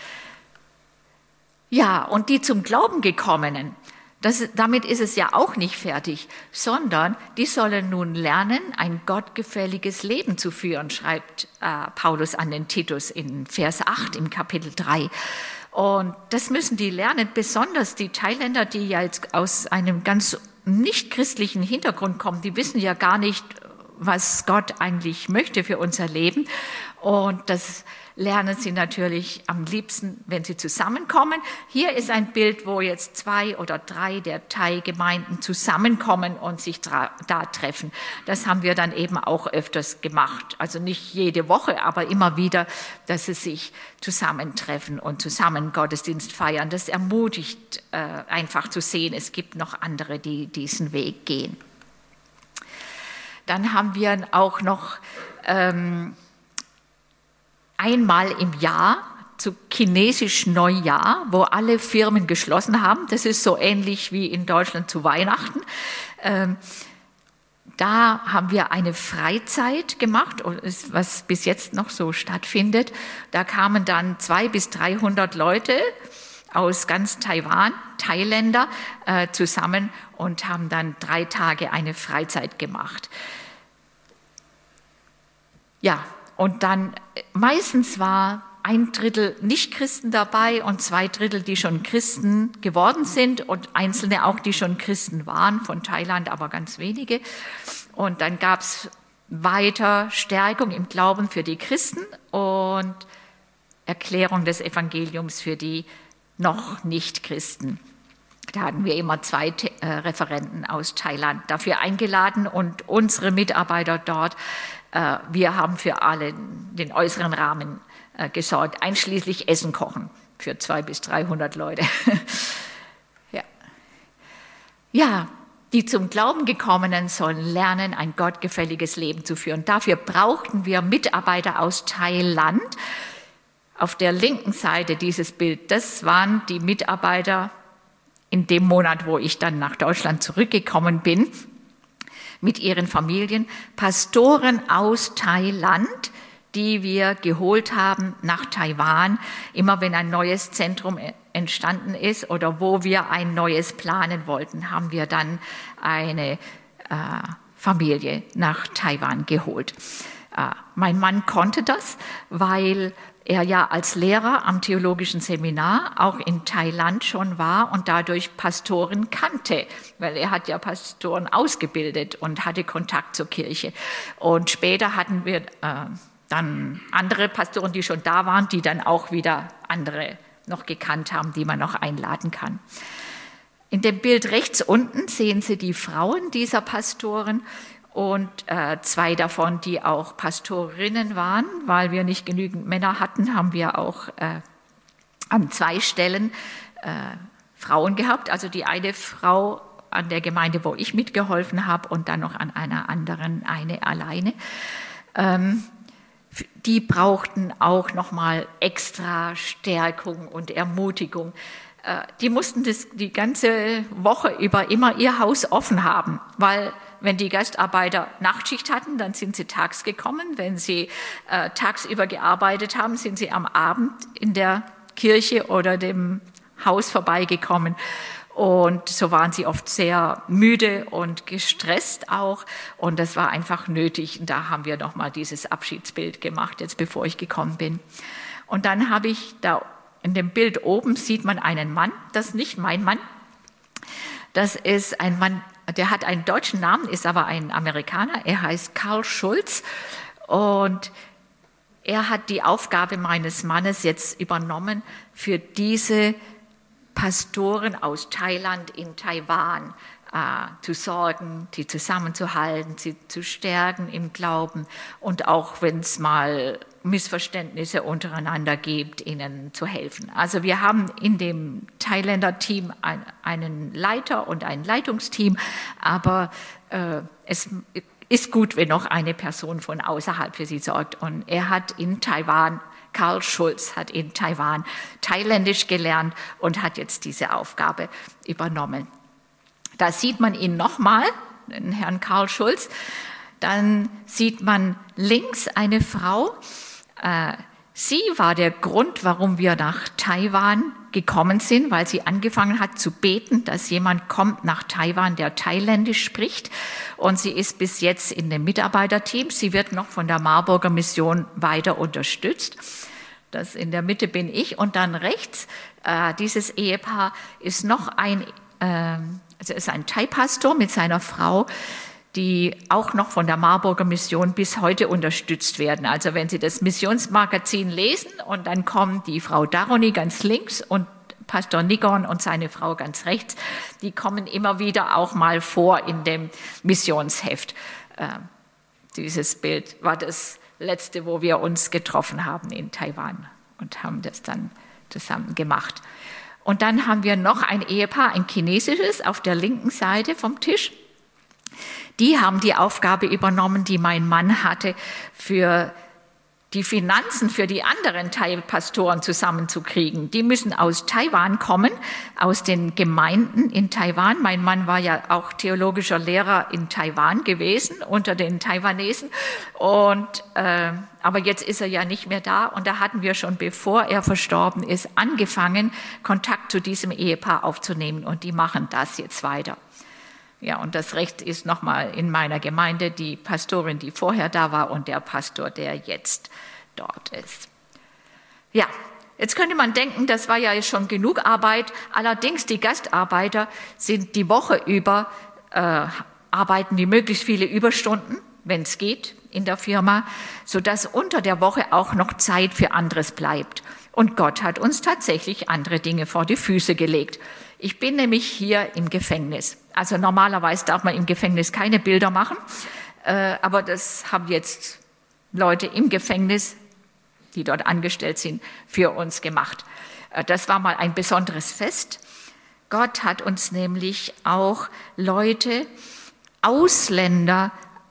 Ja, und die zum Glauben gekommenen, das, damit ist es ja auch nicht fertig, sondern die sollen nun lernen, ein gottgefälliges Leben zu führen, schreibt äh, Paulus an den Titus in Vers acht im Kapitel drei. Und das müssen die lernen, besonders die Thailänder, die ja jetzt aus einem ganz nicht-christlichen Hintergrund kommen, die wissen ja gar nicht, was Gott eigentlich möchte für unser Leben. Und das lernen sie natürlich am liebsten, wenn sie zusammenkommen. Hier ist ein Bild, wo jetzt zwei oder drei der Thai-Gemeinden zusammenkommen und sich da treffen. Das haben wir dann eben auch öfters gemacht. Also nicht jede Woche, aber immer wieder, dass sie sich zusammentreffen und zusammen Gottesdienst feiern. Das ermutigt äh, einfach zu sehen, es gibt noch andere, die diesen Weg gehen. Dann haben wir auch noch ähm, einmal im Jahr zu chinesisch Neujahr, wo alle Firmen geschlossen haben. Das ist so ähnlich wie in Deutschland zu Weihnachten. Ähm, da haben wir eine Freizeit gemacht, was bis jetzt noch so stattfindet. Da kamen dann zweihundert bis dreihundert Leute aus ganz Taiwan, Thailänder, äh, zusammen und haben dann drei Tage eine Freizeit gemacht. Ja, und dann meistens war ein Drittel Nicht-Christen dabei und zwei Drittel, die schon Christen geworden sind und Einzelne auch, die schon Christen waren, von Thailand, aber ganz wenige. Und dann gab es weiter Stärkung im Glauben für die Christen und Erklärung des Evangeliums für die noch Nicht-Christen. Da hatten wir immer zwei äh, Referenten aus Thailand dafür eingeladen und unsere Mitarbeiter dort, äh, wir haben für alle den äußeren Rahmen äh, gesorgt, einschließlich Essen kochen für zweihundert bis dreihundert Leute. ja. ja, die zum Glauben gekommenen sollen lernen, ein gottgefälliges Leben zu führen. Dafür brauchten wir Mitarbeiter aus Thailand. Auf der linken Seite dieses Bild, das waren die Mitarbeiter in dem Monat, wo ich dann nach Deutschland zurückgekommen bin, mit ihren Familien, Pastoren aus Thailand, die wir geholt haben nach Taiwan, immer wenn ein neues Zentrum entstanden ist oder wo wir ein neues planen wollten, haben wir dann eine äh, Familie nach Taiwan geholt. Äh, mein Mann konnte das, weil er ja als Lehrer am theologischen Seminar auch in Thailand schon war und dadurch Pastoren kannte, weil er hat ja Pastoren ausgebildet und hatte Kontakt zur Kirche. Und später hatten wir äh, dann andere Pastoren, die schon da waren, die dann auch wieder andere noch gekannt haben, die man noch einladen kann. In dem Bild rechts unten sehen Sie die Frauen dieser Pastoren. Und äh, zwei davon, die auch Pastorinnen waren, weil wir nicht genügend Männer hatten, haben wir auch äh, an zwei Stellen äh, Frauen gehabt. Also die eine Frau an der Gemeinde, wo ich mitgeholfen habe, und dann noch an einer anderen eine alleine. Ähm, die brauchten auch nochmal extra Stärkung und Ermutigung. Äh, die mussten das die ganze Woche über immer ihr Haus offen haben, weil wenn die Gastarbeiter Nachtschicht hatten, dann sind sie tags gekommen. Wenn sie äh, tagsüber gearbeitet haben, sind sie am Abend in der Kirche oder dem Haus vorbeigekommen. Und so waren sie oft sehr müde und gestresst auch. Und das war einfach nötig. Und da haben wir nochmal dieses Abschiedsbild gemacht, jetzt bevor ich gekommen bin. Und dann habe ich da in dem Bild oben sieht man einen Mann. Das ist nicht mein Mann. Das ist ein Mann, der hat einen deutschen Namen, ist aber ein Amerikaner. Er heißt Karl Schulz und er hat die Aufgabe meines Mannes jetzt übernommen, für diese Pastoren aus Thailand in Taiwan äh, zu sorgen, die zusammenzuhalten, sie zu stärken im Glauben und auch, wenn es mal Missverständnisse untereinander gibt, ihnen zu helfen. Also wir haben in dem Thailänder-Team ein, einen Leiter und ein Leitungsteam, aber äh, es ist gut, wenn noch eine Person von außerhalb für sie sorgt. Und er hat in Taiwan, Karl Schulz hat in Taiwan Thailändisch gelernt und hat jetzt diese Aufgabe übernommen. Da sieht man ihn nochmal, den Herrn Karl Schulz. Dann sieht man links eine Frau. Sie war der Grund, warum wir nach Taiwan gekommen sind, weil sie angefangen hat zu beten, dass jemand kommt nach Taiwan, der Thailändisch spricht. Und sie ist bis jetzt in dem Mitarbeiterteam. Sie wird noch von der Marburger Mission weiter unterstützt. Das in der Mitte bin ich. Und dann rechts, äh, dieses Ehepaar ist noch ein, äh, also ist ein Thai-Pastor mit seiner Frau, die auch noch von der Marburger Mission bis heute unterstützt werden. Also wenn Sie das Missionsmagazin lesen und dann kommt die Frau Daroni ganz links und Pastor Nigon und seine Frau ganz rechts, die kommen immer wieder auch mal vor in dem Missionsheft. Äh, dieses Bild war das letzte, wo wir uns getroffen haben in Taiwan und haben das dann zusammen gemacht. Und dann haben wir noch ein Ehepaar, ein chinesisches, auf der linken Seite vom Tisch. Die haben die Aufgabe übernommen, die mein Mann hatte, für die Finanzen für die anderen Thai-Pastoren zusammenzukriegen. Die müssen aus Taiwan kommen, aus den Gemeinden in Taiwan. Mein Mann war ja auch theologischer Lehrer in Taiwan gewesen, unter den Taiwanesen. Und, äh, aber jetzt ist er ja nicht mehr da. Und da hatten wir schon, bevor er verstorben ist, angefangen, Kontakt zu diesem Ehepaar aufzunehmen. Und die machen das jetzt weiter. Ja, und das Recht ist nochmal in meiner Gemeinde die Pastorin, die vorher da war, und der Pastor, der jetzt dort ist. Ja, jetzt könnte man denken, das war ja schon genug Arbeit. Allerdings, die Gastarbeiter sind die Woche über, äh, arbeiten die möglichst viele Überstunden, wenn es geht, in der Firma, sodass unter der Woche auch noch Zeit für anderes bleibt. Und Gott hat uns tatsächlich andere Dinge vor die Füße gelegt. Ich bin nämlich hier im Gefängnis. Also normalerweise darf man im Gefängnis keine Bilder machen, äh, aber das haben jetzt Leute im Gefängnis, die dort angestellt sind, für uns gemacht. Äh, das war mal ein besonderes Fest. Gott hat uns nämlich auch Leute, Ausländer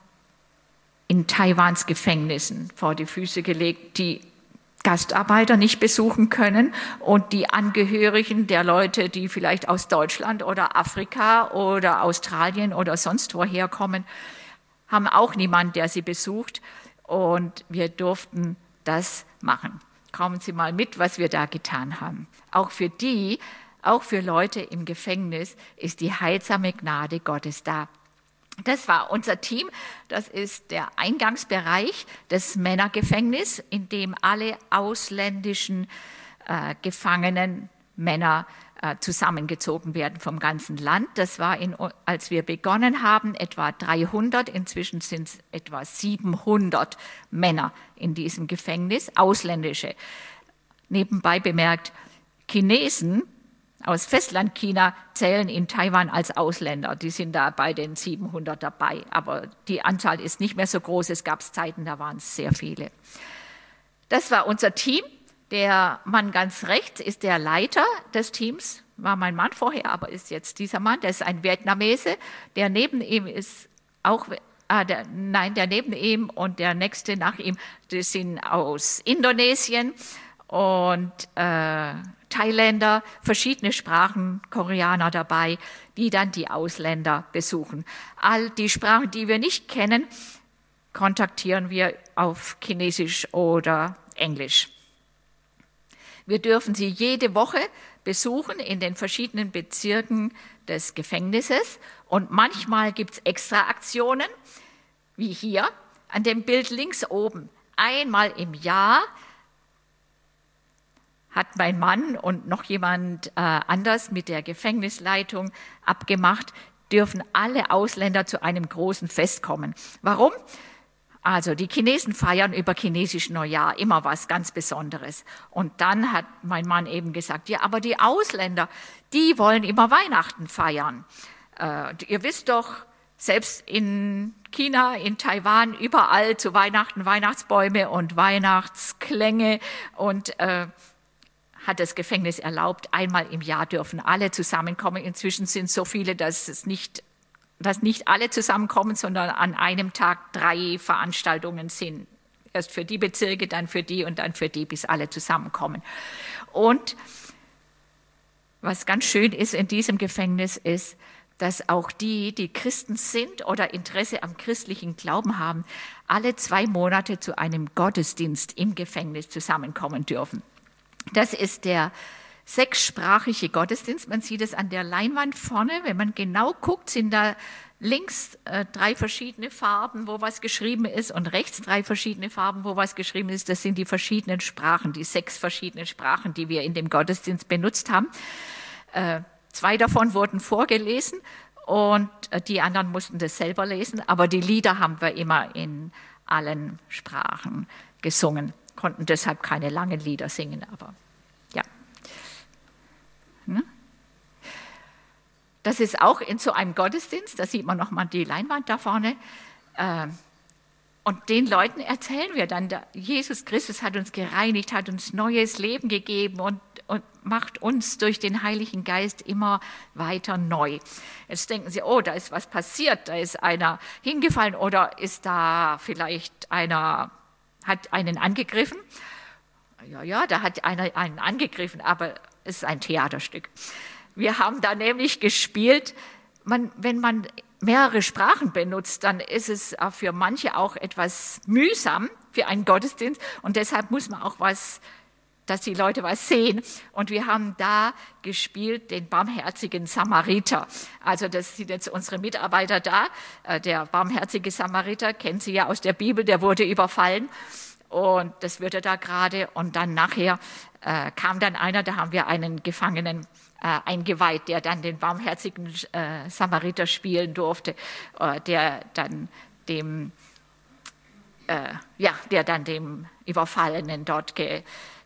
in Taiwans Gefängnissen vor die Füße gelegt, die Gastarbeiter nicht besuchen können und die Angehörigen der Leute, die vielleicht aus Deutschland oder Afrika oder Australien oder sonst woher kommen, haben auch niemanden, der sie besucht, und wir durften das machen. Kommen Sie mal mit, was wir da getan haben. Auch für die, auch für Leute im Gefängnis ist die heilsame Gnade Gottes da. Das war unser Team. Das ist der Eingangsbereich des Männergefängnisses, in dem alle ausländischen äh, Gefangenen Männer äh, zusammengezogen werden vom ganzen Land. Das war, in, als wir begonnen haben, etwa dreihundert. Inzwischen sind es etwa siebenhundert Männer in diesem Gefängnis, ausländische. Nebenbei bemerkt, Chinesen aus Festlandchina zählen in Taiwan als Ausländer. Die sind da bei den siebenhundert dabei. Aber die Anzahl ist nicht mehr so groß. Es gab Zeiten, da waren es sehr viele. Das war unser Team. Der Mann ganz rechts ist der Leiter des Teams. War mein Mann vorher, aber ist jetzt dieser Mann. Der ist ein Vietnamese. Der neben ihm ist auch... Ah, der, nein, der neben ihm und der nächste nach ihm, die sind aus Indonesien und äh, Thailänder, verschiedene Sprachen, Koreaner dabei, die dann die Ausländer besuchen. All die Sprachen, die wir nicht kennen, kontaktieren wir auf Chinesisch oder Englisch. Wir dürfen sie jede Woche besuchen in den verschiedenen Bezirken des Gefängnisses, und manchmal gibt es extra Aktionen, wie hier an dem Bild links oben. Einmal im Jahr hat mein Mann und noch jemand äh, anders mit der Gefängnisleitung abgemacht, dürfen alle Ausländer zu einem großen Fest kommen. Warum? Also die Chinesen feiern über chinesisch Neujahr immer was ganz Besonderes. Und dann hat mein Mann eben gesagt, ja, aber die Ausländer, die wollen immer Weihnachten feiern. Äh, ihr wisst doch, selbst in China, in Taiwan, überall zu Weihnachten Weihnachtsbäume und Weihnachtsklänge, und äh, hat das Gefängnis erlaubt, einmal im Jahr dürfen alle zusammenkommen. Inzwischen sind es so viele, dass es nicht, dass nicht alle zusammenkommen, sondern an einem Tag drei Veranstaltungen sind. Erst für die Bezirke, dann für die und dann für die, bis alle zusammenkommen. Und was ganz schön ist in diesem Gefängnis ist, dass auch die, die Christen sind oder Interesse am christlichen Glauben haben, alle zwei Monate zu einem Gottesdienst im Gefängnis zusammenkommen dürfen. Das ist der sechssprachige Gottesdienst. Man sieht es an der Leinwand vorne. Wenn man genau guckt, sind da links äh, drei verschiedene Farben, wo was geschrieben ist, und rechts drei verschiedene Farben, wo was geschrieben ist. Das sind die verschiedenen Sprachen, die sechs verschiedenen Sprachen, die wir in dem Gottesdienst benutzt haben. Äh, zwei davon wurden vorgelesen und äh, die anderen mussten das selber lesen. Aber die Lieder haben wir immer in allen Sprachen gesungen. Konnten deshalb keine langen Lieder singen, aber ja. Das ist auch in so einem Gottesdienst, da sieht man nochmal die Leinwand da vorne. Und den Leuten erzählen wir dann, Jesus Christus hat uns gereinigt, hat uns neues Leben gegeben und, und macht uns durch den Heiligen Geist immer weiter neu. Jetzt denken Sie, oh, da ist was passiert, da ist einer hingefallen oder ist da vielleicht einer... hat einen angegriffen. Ja, ja, da hat einer einen angegriffen, aber es ist ein Theaterstück. Wir haben da nämlich gespielt, man, wenn man mehrere Sprachen benutzt, dann ist es für manche auch etwas mühsam für einen Gottesdienst, und deshalb muss man auch was, dass die Leute was sehen. Und wir haben da gespielt den barmherzigen Samariter. Also das sind jetzt unsere Mitarbeiter da. Der barmherzige Samariter, kennen Sie ja aus der Bibel, der wurde überfallen. Und das wird er da gerade. Und dann nachher äh, kam dann einer, da haben wir einen Gefangenen äh, eingeweiht, der dann den barmherzigen äh, Samariter spielen durfte, äh, der dann dem, äh, ja, der dann dem Überfallenen dort ge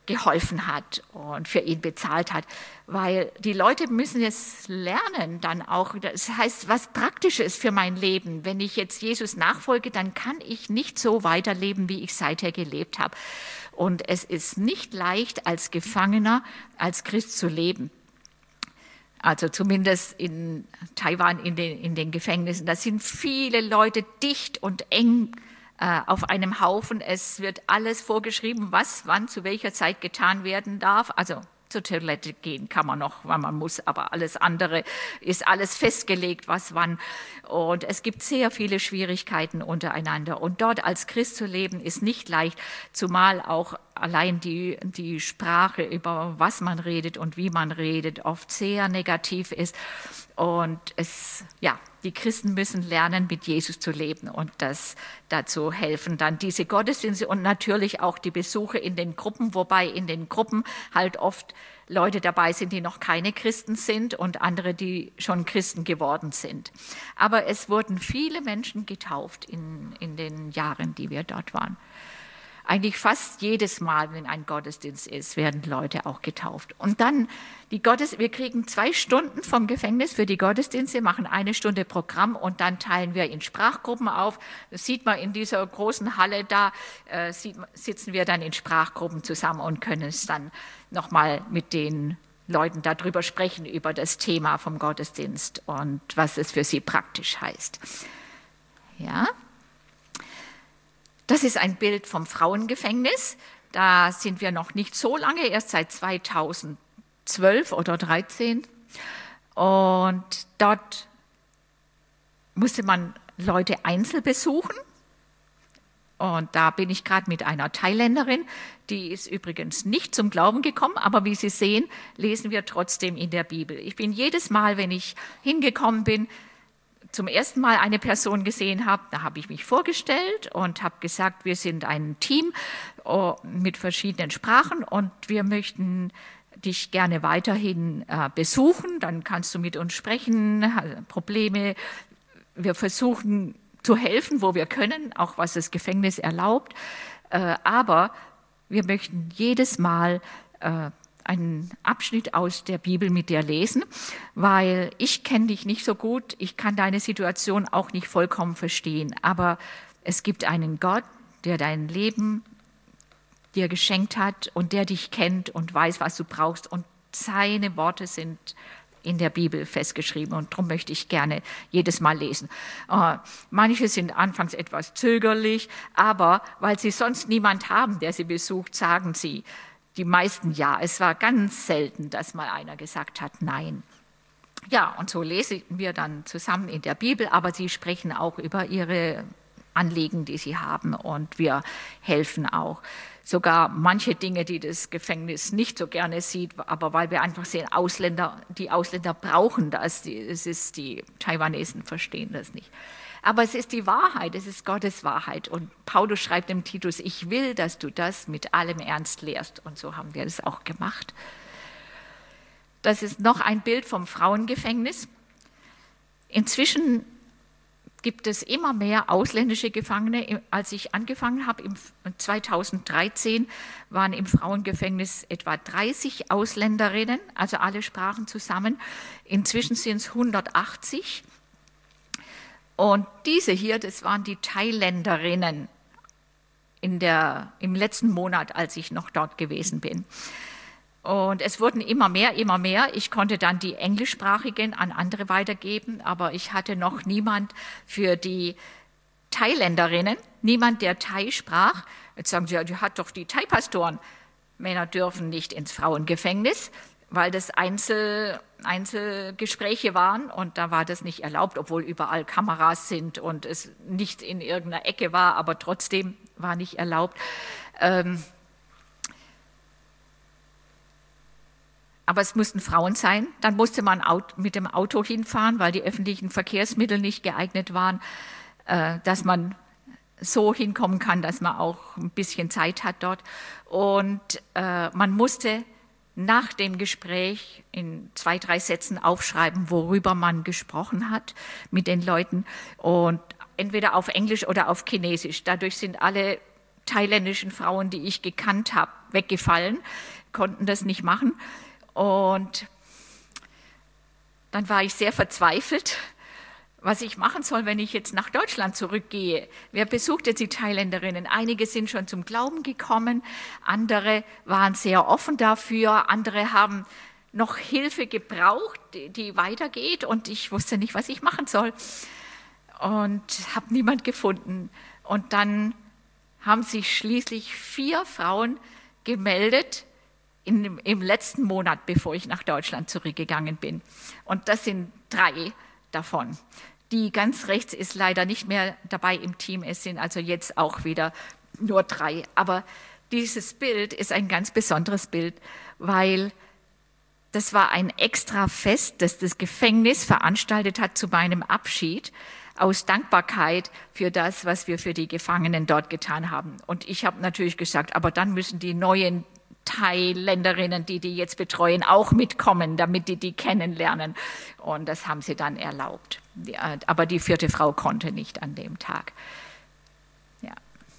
geholfen hat und für ihn bezahlt hat, weil die Leute müssen jetzt lernen dann auch, das heißt, was Praktisches für mein Leben. Wenn ich jetzt Jesus nachfolge, dann kann ich nicht so weiterleben, wie ich seither gelebt habe. Und es ist nicht leicht, als Gefangener, als Christ zu leben. Also zumindest in Taiwan, in den, in den Gefängnissen. Da sind viele Leute dicht und eng äh, auf einem Haufen. Es wird alles vorgeschrieben, was wann zu welcher Zeit getan werden darf. Also zur Toilette gehen kann man noch, weil man muss, aber alles andere ist alles festgelegt, was wann. Und es gibt sehr viele Schwierigkeiten untereinander. Und dort als Christ zu leben, ist nicht leicht, zumal auch allein die, die Sprache, über was man redet und wie man redet, oft sehr negativ ist. Und es, ja, die Christen müssen lernen, mit Jesus zu leben und das dazu helfen. Dann diese Gottesdienste und natürlich auch die Besuche in den Gruppen, wobei in den Gruppen halt oft Leute dabei sind, die noch keine Christen sind und andere, die schon Christen geworden sind. Aber es wurden viele Menschen getauft in, in den Jahren, die wir dort waren. Eigentlich fast jedes Mal, wenn ein Gottesdienst ist, werden Leute auch getauft. Und dann, die Gottes, wir kriegen zwei Stunden vom Gefängnis für die Gottesdienste, machen eine Stunde Programm und dann teilen wir in Sprachgruppen auf. Das sieht man in dieser großen Halle, da äh, sieht, sitzen wir dann in Sprachgruppen zusammen und können es dann nochmal mit den Leuten darüber sprechen, über das Thema vom Gottesdienst und was es für sie praktisch heißt. Ja. Das ist ein Bild vom Frauengefängnis. Da sind wir noch nicht so lange, erst seit zweitausendzwölf oder dreizehn. Und dort musste man Leute einzeln besuchen. Und da bin ich gerade mit einer Thailänderin, die ist übrigens nicht zum Glauben gekommen, aber wie Sie sehen, lesen wir trotzdem in der Bibel. Ich bin jedes Mal, wenn ich hingekommen bin, zum ersten Mal eine Person gesehen habe, da habe ich mich vorgestellt und habe gesagt, wir sind ein Team mit verschiedenen Sprachen und wir möchten dich gerne weiterhin besuchen. Dann kannst du mit uns sprechen, Probleme. Wir versuchen zu helfen, wo wir können, auch was das Gefängnis erlaubt. Aber wir möchten jedes Mal einen Abschnitt aus der Bibel mit dir lesen, weil ich kenne dich nicht so gut, ich kann deine Situation auch nicht vollkommen verstehen, aber es gibt einen Gott, der dein Leben dir geschenkt hat und der dich kennt und weiß, was du brauchst und seine Worte sind in der Bibel festgeschrieben und darum möchte ich gerne jedes Mal lesen. Uh, manche sind anfangs etwas zögerlich, aber weil sie sonst niemand haben, der sie besucht, sagen sie, die meisten ja. Es war ganz selten, dass mal einer gesagt hat, nein. Ja, und so lesen wir dann zusammen in der Bibel, aber sie sprechen auch über ihre Anliegen, die sie haben und wir helfen auch. Sogar manche Dinge, die das Gefängnis nicht so gerne sieht, aber weil wir einfach sehen, Ausländer, die Ausländer brauchen das, es ist, die Taiwanesen verstehen das nicht. Aber es ist die Wahrheit, es ist Gottes Wahrheit. Und Paulus schreibt dem Titus, ich will, dass du das mit allem Ernst lehrst. Und so haben wir das auch gemacht. Das ist noch ein Bild vom Frauengefängnis. Inzwischen gibt es immer mehr ausländische Gefangene. Als ich angefangen habe, im zweitausenddreizehn waren im Frauengefängnis etwa dreißig Ausländerinnen, also alle Sprachen zusammen. Inzwischen sind es hundertachtzig. Und diese hier, das waren die Thailänderinnen in der, im letzten Monat, als ich noch dort gewesen bin. Und es wurden immer mehr, immer mehr. Ich konnte dann die Englischsprachigen an andere weitergeben, aber ich hatte noch niemand für die Thailänderinnen, niemand, der Thai sprach. Jetzt sagen sie, ja, die hat doch die Thai-Pastoren. Männer dürfen nicht ins Frauengefängnis, weil das Einzel, Einzelgespräche waren und da war das nicht erlaubt, obwohl überall Kameras sind und es nicht in irgendeiner Ecke war, aber trotzdem war nicht erlaubt. Ähm aber es mussten Frauen sein. Dann musste man mit dem Auto hinfahren, weil die öffentlichen Verkehrsmittel nicht geeignet waren, äh, dass man so hinkommen kann, dass man auch ein bisschen Zeit hat dort. Und äh, man musste nach dem Gespräch in zwei, drei Sätzen aufschreiben, worüber man gesprochen hat mit den Leuten und entweder auf Englisch oder auf Chinesisch. Dadurch sind alle thailändischen Frauen, die ich gekannt habe, weggefallen, konnten das nicht machen. Und dann war ich sehr verzweifelt, was ich machen soll, wenn ich jetzt nach Deutschland zurückgehe. Wer besucht jetzt die Thailänderinnen? Einige sind schon zum Glauben gekommen, andere waren sehr offen dafür, andere haben noch Hilfe gebraucht, die weitergeht, und ich wusste nicht, was ich machen soll und habe niemand gefunden. Und dann haben sich schließlich vier Frauen gemeldet in, im letzten Monat, bevor ich nach Deutschland zurückgegangen bin. Und das sind drei davon. Die ganz rechts ist leider nicht mehr dabei im Team. Es sind also jetzt auch wieder nur drei. Aber dieses Bild ist ein ganz besonderes Bild, weil das war ein extra Fest, das das Gefängnis veranstaltet hat zu meinem Abschied, aus Dankbarkeit für das, was wir für die Gefangenen dort getan haben. Und ich habe natürlich gesagt, aber dann müssen die neuen Thailänderinnen, die die jetzt betreuen, auch mitkommen, damit die die kennenlernen. Und das haben sie dann erlaubt. Aber die vierte Frau konnte nicht an dem Tag. Ja.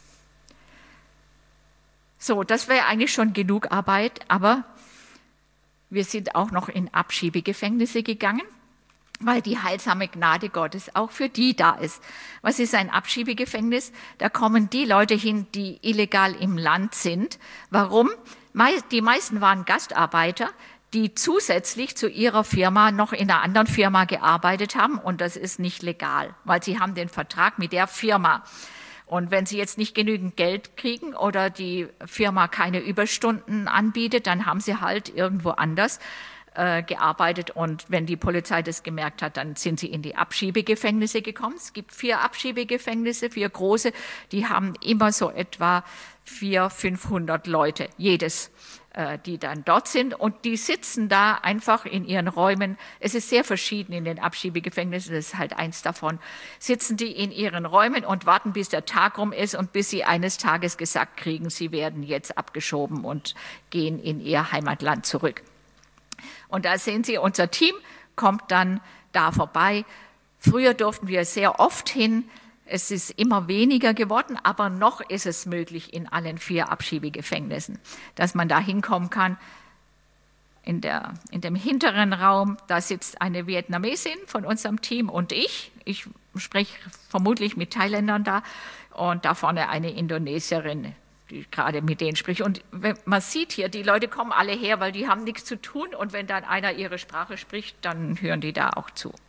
So, das wäre eigentlich schon genug Arbeit, aber wir sind auch noch in Abschiebegefängnisse gegangen, weil die heilsame Gnade Gottes auch für die da ist. Was ist ein Abschiebegefängnis? Da kommen die Leute hin, die illegal im Land sind. Warum? Die meisten waren Gastarbeiter, die zusätzlich zu ihrer Firma noch in einer anderen Firma gearbeitet haben, und das ist nicht legal, weil sie haben den Vertrag mit der Firma. Und wenn sie jetzt nicht genügend Geld kriegen oder die Firma keine Überstunden anbietet, dann haben sie halt irgendwo anders äh, gearbeitet. Und wenn die Polizei das gemerkt hat, dann sind sie in die Abschiebegefängnisse gekommen. Es gibt vier Abschiebegefängnisse, vier große. Die haben immer so etwa vierhundert, fünfhundert Leute, jedes, äh, die dann dort sind. Und die sitzen da einfach in ihren Räumen. Es ist sehr verschieden in den Abschiebegefängnissen, das ist halt eins davon. Sitzen die in ihren Räumen und warten, bis der Tag rum ist und bis sie eines Tages gesagt kriegen, sie werden jetzt abgeschoben und gehen in ihr Heimatland zurück. Und da sehen Sie, unser Team kommt dann da vorbei. Früher durften wir sehr oft hin. Es ist immer weniger geworden, aber noch ist es möglich in allen vier Abschiebegefängnissen, dass man da hinkommen kann. In, der, in dem hinteren Raum, da sitzt eine Vietnamesin von unserem Team und ich. Ich spreche vermutlich mit Thailändern da. Und da vorne eine Indonesierin, die gerade mit denen spricht. Und man sieht hier, die Leute kommen alle her, weil die haben nichts zu tun. Und wenn dann einer ihre Sprache spricht, dann hören die da auch zu.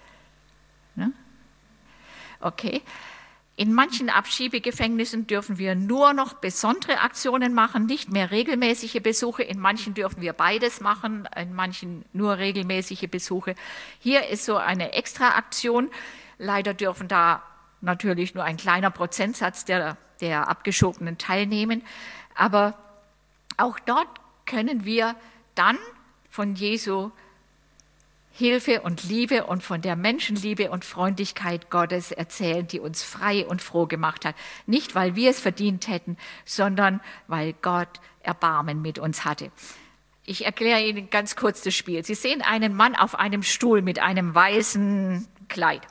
Ne? Okay. In manchen Abschiebegefängnissen dürfen wir nur noch besondere Aktionen machen, nicht mehr regelmäßige Besuche. In manchen dürfen wir beides machen, in manchen nur regelmäßige Besuche. Hier ist so eine Extraaktion. Leider dürfen da natürlich nur ein kleiner Prozentsatz der, der Abgeschobenen teilnehmen. Aber auch dort können wir dann von Jesu Hilfe und Liebe und von der Menschenliebe und Freundlichkeit Gottes erzählen, die uns frei und froh gemacht hat. Nicht, weil wir es verdient hätten, sondern weil Gott Erbarmen mit uns hatte. Ich erkläre Ihnen ganz kurz das Spiel. Sie sehen einen Mann auf einem Stuhl mit einem weißen Kleid.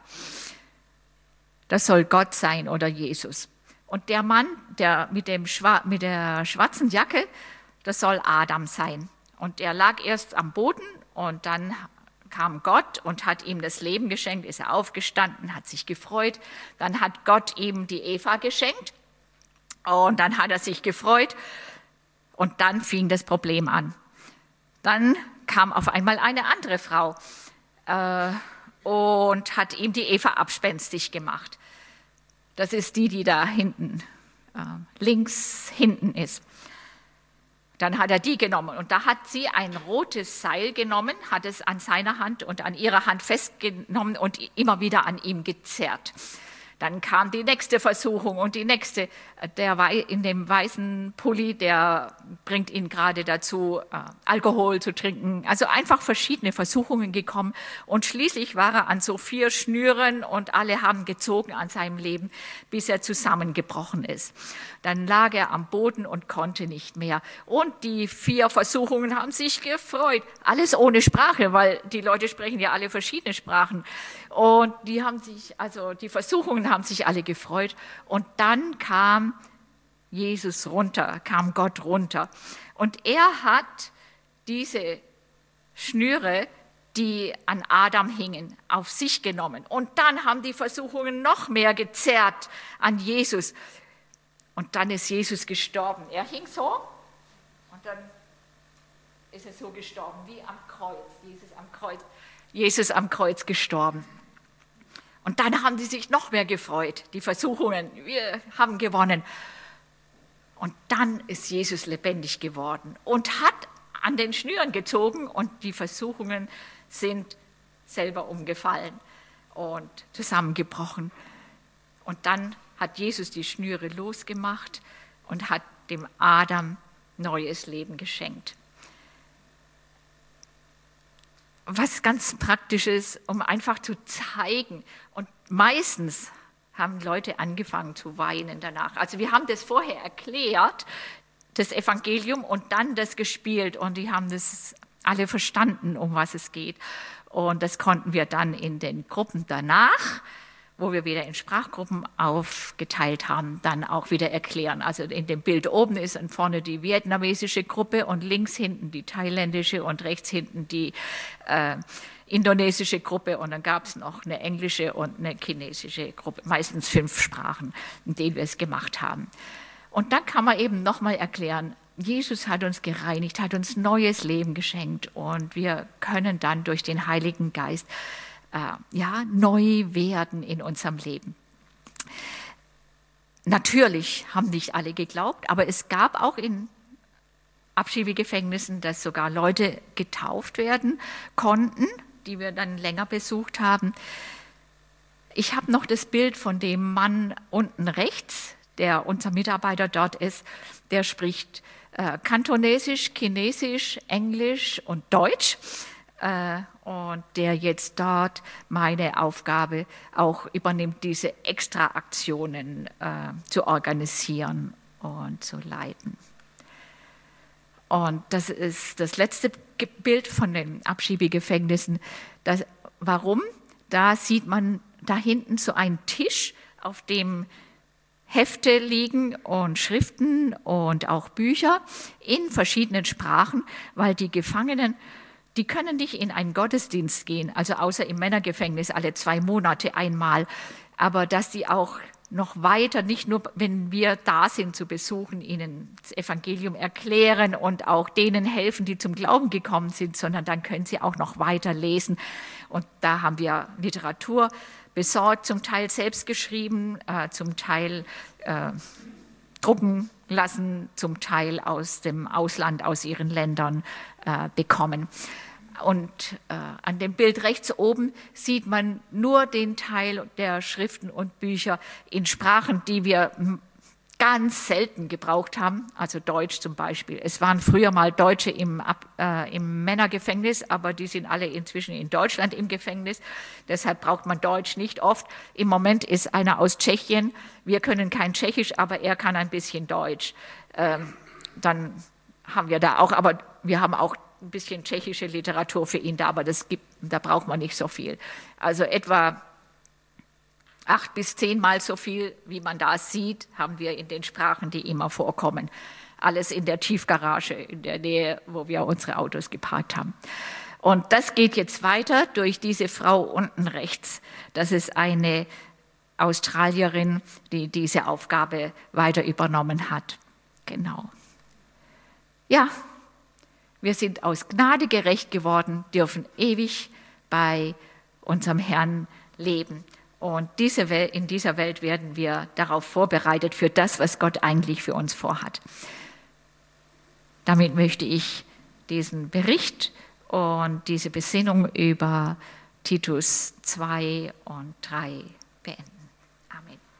Das soll Gott sein oder Jesus. Und der Mann, der mit, dem Schwa- mit der schwarzen Jacke, das soll Adam sein. Und er lag erst am Boden und dann kam Gott und hat ihm das Leben geschenkt, ist er aufgestanden, hat sich gefreut. Dann hat Gott ihm die Eva geschenkt und dann hat er sich gefreut und dann fing das Problem an. Dann kam auf einmal eine andere Frau äh, und hat ihm die Eva abspenstig gemacht. Das ist die, die da hinten, äh, links hinten ist. Dann hat er die genommen und da hat sie ein rotes Seil genommen, hat es an seiner Hand und an ihrer Hand festgenommen und immer wieder an ihm gezerrt. Dann kam die nächste Versuchung und die nächste. Der in dem weißen Pulli, der bringt ihn gerade dazu, Alkohol zu trinken. Also einfach verschiedene Versuchungen gekommen. Und schließlich war er an so vier Schnüren und alle haben gezogen an seinem Leben, bis er zusammengebrochen ist. Dann lag er am Boden und konnte nicht mehr. Und die vier Versuchungen haben sich gefreut. Alles ohne Sprache, weil die Leute sprechen ja alle verschiedene Sprachen. Und die haben sich, also die Versuchungen haben sich alle gefreut. Und dann kam Jesus runter, kam Gott runter. Und er hat diese Schnüre, die an Adam hingen, auf sich genommen. Und dann haben die Versuchungen noch mehr gezerrt an Jesus. Und dann ist Jesus gestorben. Er hing so und dann ist er so gestorben, wie am Kreuz. Jesus am Kreuz, Jesus am Kreuz gestorben. Und dann haben die sich noch mehr gefreut, die Versuchungen. Wir haben gewonnen. Und dann ist Jesus lebendig geworden und hat an den Schnüren gezogen und die Versuchungen sind selber umgefallen und zusammengebrochen. Und dann hat Jesus die Schnüre losgemacht und hat dem Adam neues Leben geschenkt. Was ganz Praktisches, um einfach zu zeigen. Und meistens haben Leute angefangen zu weinen danach. Also wir haben das vorher erklärt, das Evangelium, und dann das gespielt. Und die haben das alle verstanden, um was es geht. Und das konnten wir dann in den Gruppen danach, wo wir wieder in Sprachgruppen aufgeteilt haben, dann auch wieder erklären. Also in dem Bild oben ist dann vorne die vietnamesische Gruppe und links hinten die thailändische und rechts hinten die äh, indonesische Gruppe. Und dann gab es noch eine englische und eine chinesische Gruppe, meistens fünf Sprachen, in denen wir es gemacht haben. Und dann kann man eben nochmal erklären, Jesus hat uns gereinigt, hat uns neues Leben geschenkt und wir können dann durch den Heiligen Geist äh, ja, neu werden in unserem Leben. Natürlich haben nicht alle geglaubt, aber es gab auch in Abschiebegefängnissen, dass sogar Leute getauft werden konnten, die wir dann länger besucht haben. Ich habe noch das Bild von dem Mann unten rechts, der unser Mitarbeiter dort ist, der spricht äh, Kantonesisch, Chinesisch, Englisch und Deutsch äh, und der jetzt dort meine Aufgabe auch übernimmt, diese Extraaktionen äh, zu organisieren und zu leiten. Und das ist das letzte Bild von den Abschiebegefängnissen. Das, warum? Da sieht man da hinten so einen Tisch, auf dem Hefte liegen und Schriften und auch Bücher in verschiedenen Sprachen, weil die Gefangenen, die können nicht in einen Gottesdienst gehen, also außer im Männergefängnis alle zwei Monate einmal, aber dass die auch noch weiter, nicht nur, wenn wir da sind zu besuchen, ihnen das Evangelium erklären und auch denen helfen, die zum Glauben gekommen sind, sondern dann können sie auch noch weiter lesen. Und da haben wir Literatur besorgt, zum Teil selbst geschrieben, äh, zum Teil äh, drucken lassen, zum Teil aus dem Ausland, aus ihren Ländern äh, bekommen. Und äh, an dem Bild rechts oben sieht man nur den Teil der Schriften und Bücher in Sprachen, die wir ganz selten gebraucht haben, also Deutsch zum Beispiel. Es waren früher mal Deutsche im, äh, im Männergefängnis, aber die sind alle inzwischen in Deutschland im Gefängnis. Deshalb braucht man Deutsch nicht oft. Im Moment ist einer aus Tschechien. Wir können kein Tschechisch, aber er kann ein bisschen Deutsch. Ähm, dann haben wir da auch, aber wir haben auch ein bisschen tschechische Literatur für ihn da, aber das gibt, da braucht man nicht so viel. Also etwa acht bis zehnmal so viel, wie man da sieht, haben wir in den Sprachen, die immer vorkommen. Alles in der Tiefgarage, in der Nähe, wo wir unsere Autos geparkt haben. Und das geht jetzt weiter durch diese Frau unten rechts. Das ist eine Australierin, die diese Aufgabe weiter übernommen hat. Genau. Ja, wir sind aus Gnade gerecht geworden, dürfen ewig bei unserem Herrn leben. Und diese Welt, in dieser Welt werden wir darauf vorbereitet für das, was Gott eigentlich für uns vorhat. Damit möchte ich diesen Bericht und diese Besinnung über Titus zwei und drei beenden.